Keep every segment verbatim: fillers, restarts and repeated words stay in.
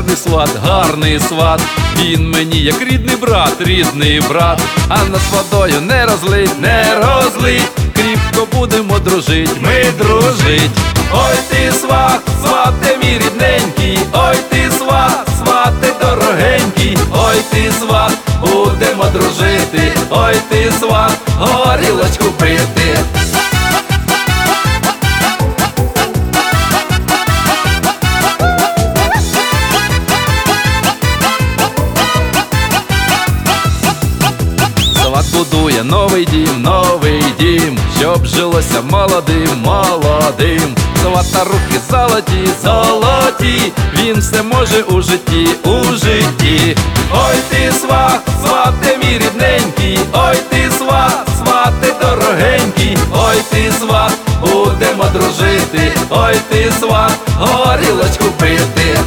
гарний сват, гарний сват. Він мені як рідний брат, рідний брат. А нас водою не розлить, не розлить. Кріпко будемо дружить, ми дружить. Ой ти сват, свате мій рідненький, ой ти сват, свате дорогенький, ой ти сват, будемо дружити, ой ти сват, горілочку пити. Сват будує новий дім, новий дім, щоб жилося молодим, молодим. Свата руки золоті, золоті, він все може у житті, у житті. Ой ти сват, свате мій рідненький, ой ти сват, свате дорогенький, ой ти сват, будемо дружити, ой ти сват, горілочку пити.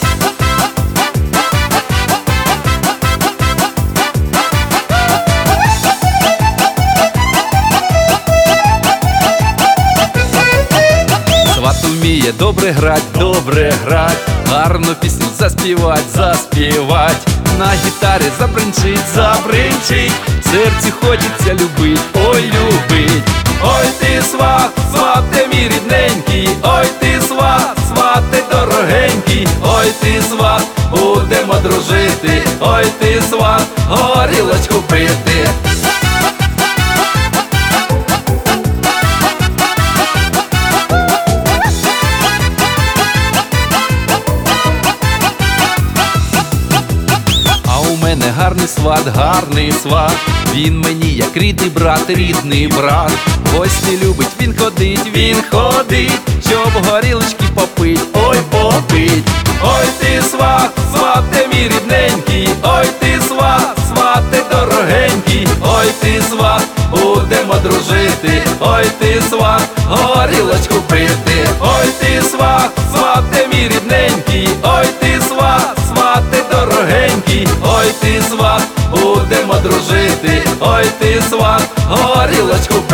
Сват вміє добре грать, добре грать, гарну пісню заспівать, заспівать. На гітарі забринчить, забринчить, в серці хочеться любить, ой любить. Ой ти сват, свате мій рідненький, ой ти сват, свате дорогенький, ой ти сват, будемо дружити, ой ти сват, горілочку пити. Гарний сват, гарний сват, він мені як рідний брат, рідний брат. В гості любить він ходить, він ходить, щоб горілочки попить, ой попить. Ой ти сват, свате мій рідненький, ой ти сват, свате дорогенький, ой ти сват, будемо дружити, ой ти сват, горілочку пити. Ой ти сват, свате мій рідненький, ой ти сват, свате дорогенький, ой ти сват, будемо дружити, ой ти сват, горілочку